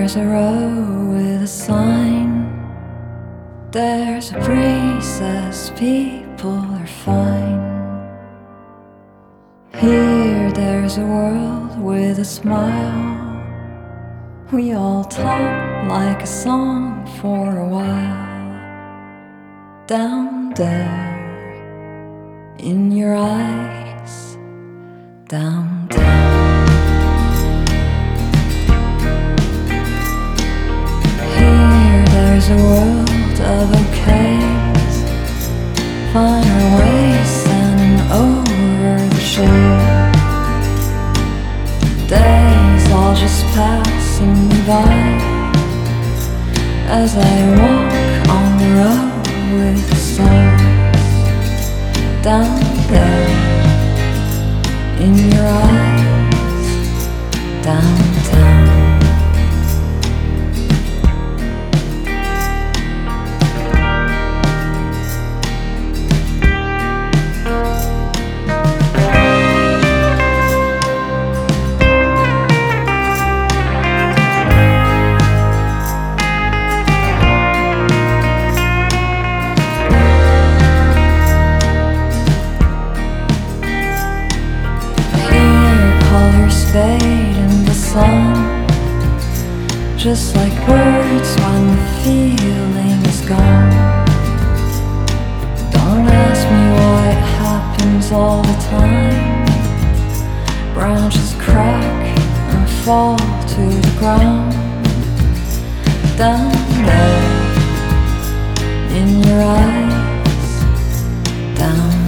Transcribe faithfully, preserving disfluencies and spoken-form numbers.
There's a row with a sign. There's a breeze as people are fine. Here there's a world with a smile. We all talk like a song for a while. Down there in your eyes, down, down. Here there's a world of okays. Find our ways standing over the shore. Days all just passing me by as I walk on the road with the stars. Down there in your eyes, downtown. Fade in the sun, just like words when the feeling is gone. Don't ask me why it happens all the time. Branches crack and fall to the ground. Down there in your eyes, down